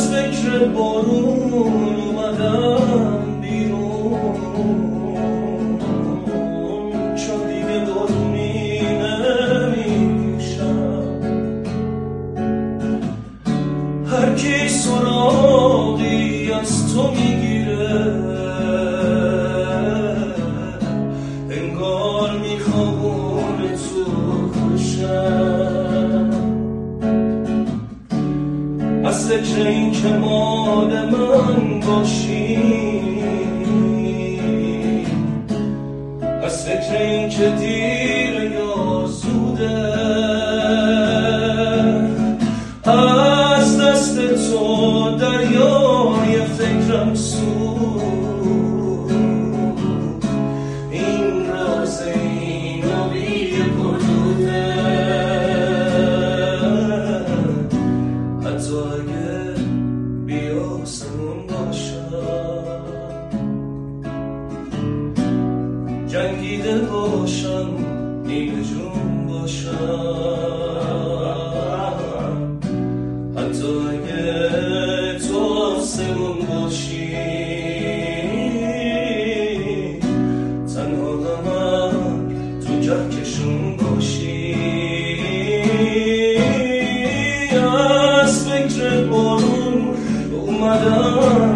فکر بارون اومدم بیرون، چون دیگه بارونی نمیشم. هر کی سراغی از تو میگیره انگار میخوابونه تو خوشم. از فکر این که مال من باشی، از فکر این که دیره یا زوده، از دست تو دریای فکرم سود. این راز این آبی پرده، حتی اگه بیاسمون باشم، جنگیده باشم، نیمه جون باشم، حتی اگه تو آسمون باشی، تنها غمم تو کهکشون باشی. از فکر بارون اومدم